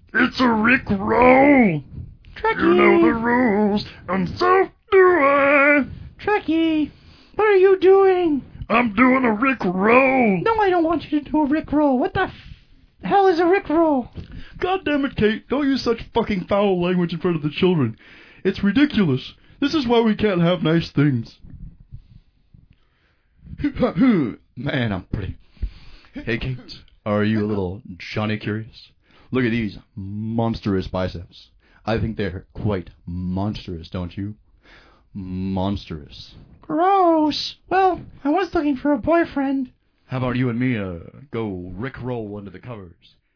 It's a Rick roll. Trekkie! You know the rules, and so do I. Trekkie, what are you doing? I'm doing a Rick roll. No, I don't want you to do a Rickroll. What the hell is a Rickroll? God damn it, Kate. Don't use such fucking foul language in front of the children. It's ridiculous. This is why we can't have nice things. Man, I'm pretty. Hey, Kate. Are you a little Johnny Curious? Look at these monstrous biceps. I think they're quite monstrous, don't you? Monstrous. Gross. Well, I was looking for a boyfriend. How about you and me go Rick roll under the covers?